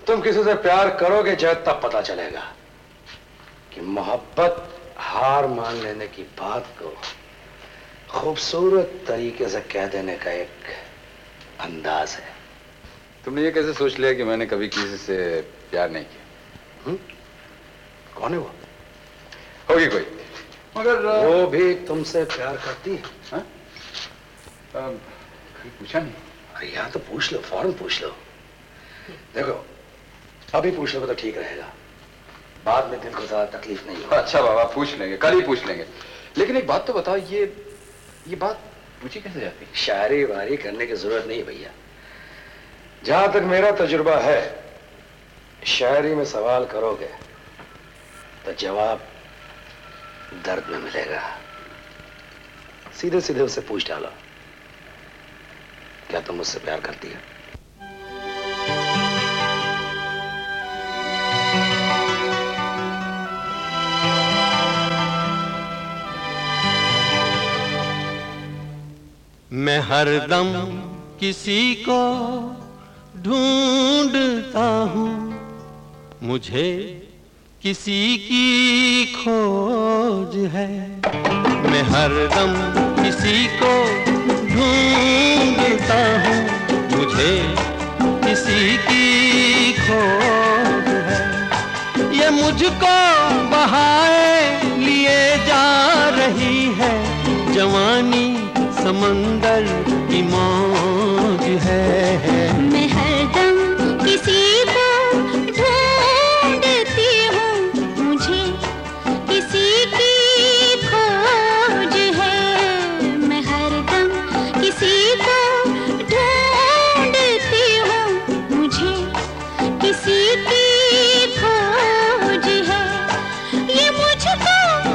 तुम किसी से प्यार करोगे जब तब पता चलेगा कि मोहब्बत हार मान लेने की बात को खूबसूरत तरीके से कह देने का एक अंदाज है। तुमने ये कैसे सोच लिया कि मैंने कभी किसी से प्यार नहीं किया? कौन है वो? होगी कोई, मगर वो भी तुमसे प्यार करती है? पूछा नहीं। अरे यार तो पूछ लो, फौरन पूछ लो। देखो अभी पूछ लो तो ठीक रहेगा, बाद में दिल को ज्यादा तकलीफ नहीं होगी। अच्छा बाबा पूछ लेंगे, कल ही पूछ लेंगे। लेकिन एक बात तो बताओ, ये बात पूछी कैसे जाती? शायरी वारी करने की जरूरत नहीं भैया। जहां तक मेरा तजुर्बा है, शायरी में सवाल करोगे तो जवाब दर्द में मिलेगा। सीधे सीधे उससे पूछ डालो, क्या तुम मुझसे प्यार करती है? मैं हरदम किसी को ढूंढता हूँ, मुझे किसी की खोज है। मैं हरदम किसी को ढूंढता हूँ, मुझे किसी की खोज है। ये मुझको बहाए लिए जा रही है, जवानी समंदर की मौज है। मैं हरदम किसी को ढूंढती हूँ, मुझे किसी की खोज है। मैं हरदम किसी को ढूंढती हूँ, मुझे किसी की खोज है। ये मुझको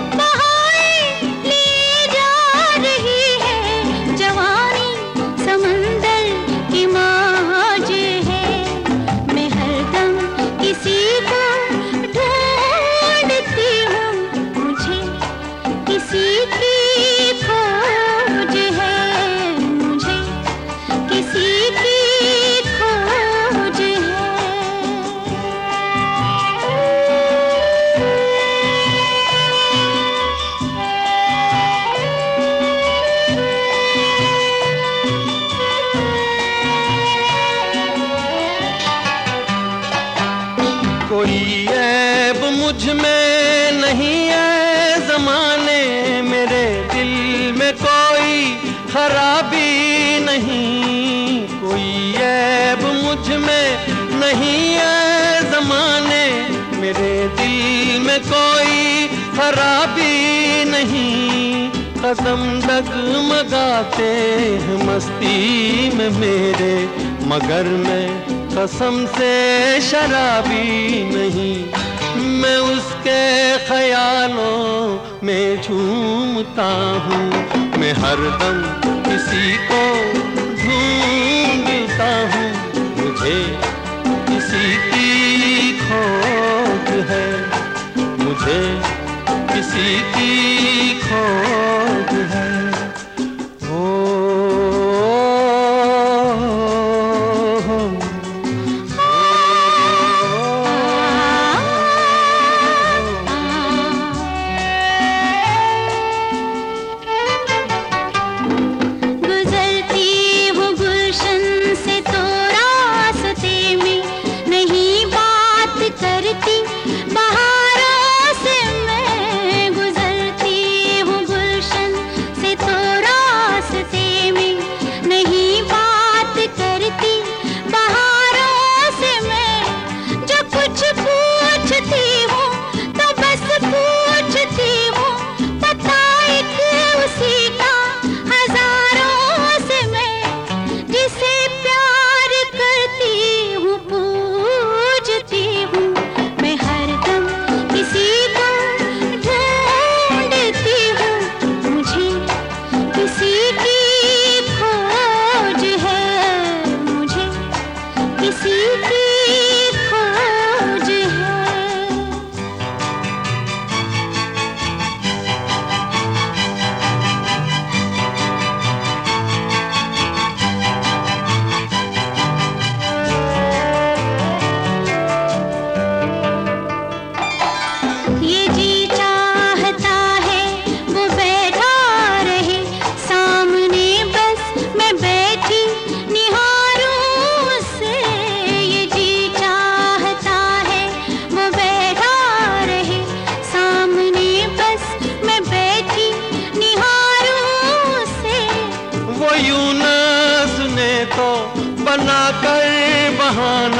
खराबी नहीं, कोई ऐब मुझ में नहीं है ज़माने मेरे दिल में कोई खराबी नहीं। कसम डगमगाते हैं मस्ती में मेरे, मगर मैं कसम से शराबी नहीं। मैं उसके ख्यालों में झूमता हूँ, मैं हरदम किसी को ढूंढता हूँ, मुझे किसी की खोज है, मुझे किसी की खोज है।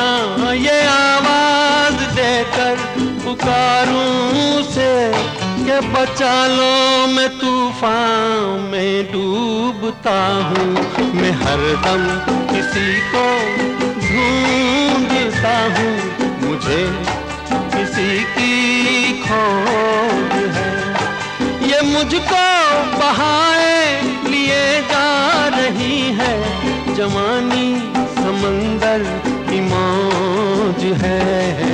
ना ये आवाज देकर पुकारूं से कि बचा लो, मैं तूफान में डूबता हूँ। मैं हरदम किसी को ढूंढता हूँ, मुझे किसी की खोज है। ये मुझको बहाए लिए जा रही है, जवानी समंदर की मौज है।